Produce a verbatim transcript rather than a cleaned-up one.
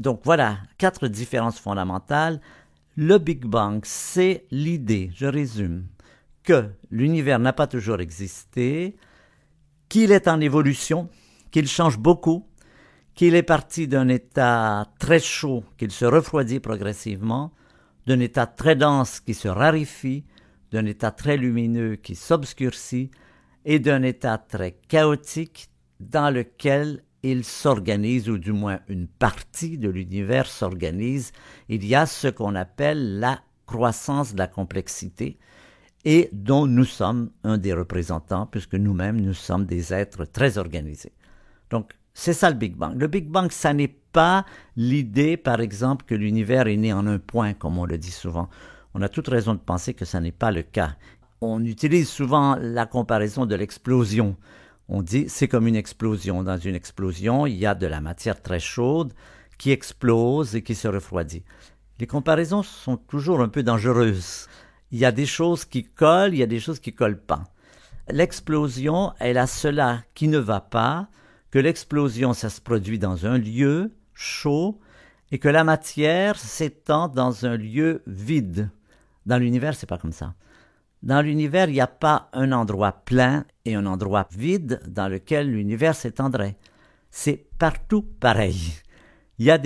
Donc voilà, quatre différences fondamentales. Le Big Bang, c'est l'idée, je résume, que l'univers n'a pas toujours existé, qu'il est en évolution, qu'il change beaucoup, qu'il est parti d'un état très chaud, qu'il se refroidit progressivement, d'un état très dense qui se raréfie, d'un état très lumineux qui s'obscurcit et d'un état très chaotique dans lequel il s'organise, ou du moins une partie de l'univers s'organise. Il y a ce qu'on appelle la croissance de la complexité et dont nous sommes un des représentants, puisque nous-mêmes, nous sommes des êtres très organisés. Donc, c'est ça le Big Bang. Le Big Bang, ça n'est pas l'idée, par exemple, que l'univers est né en un point, comme on le dit souvent. On a toute raison de penser que ça n'est pas le cas. On utilise souvent la comparaison de l'explosion. On dit c'est comme une explosion. Dans une explosion, il y a de la matière très chaude qui explose et qui se refroidit. Les comparaisons sont toujours un peu dangereuses. Il y a des choses qui collent, il y a des choses qui ne collent pas. L'explosion, elle a cela qui ne va pas, que l'explosion, ça se produit dans un lieu chaud et que la matière s'étend dans un lieu vide. Dans l'univers, c'est pas comme ça. Dans l'univers, il n'y a pas un endroit plein et un endroit vide dans lequel l'univers s'étendrait. C'est partout pareil. Il y a des